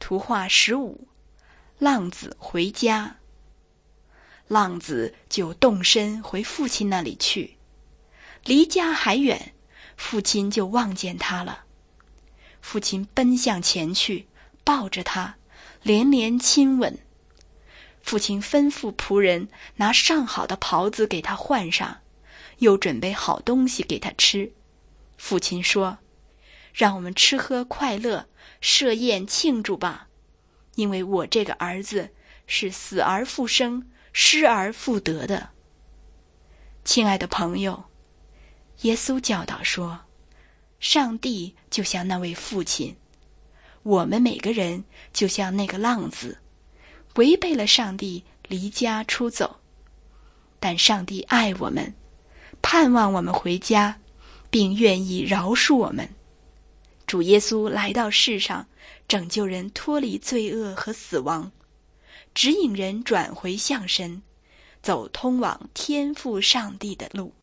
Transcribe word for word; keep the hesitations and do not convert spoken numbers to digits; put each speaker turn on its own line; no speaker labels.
图画十五，浪子回家。浪子就动身回父亲那里去，离家还远，父亲就望见他了。父亲奔向前去，抱着他，连连亲吻。父亲吩咐仆人拿上好的袍子给他换上，又准备好东西给他吃。父亲说：让我们吃喝快乐，设宴庆祝吧，因为我这个儿子是死而复生，失而复得的。亲爱的朋友，耶稣教导说，上帝就像那位父亲，我们每个人就像那个浪子，违背了上帝，离家出走。但上帝爱我们，盼望我们回家，并愿意饶恕我们。主耶稣来到世上，拯救人脱离罪恶和死亡，指引人转回向神，走通往天父上帝的路。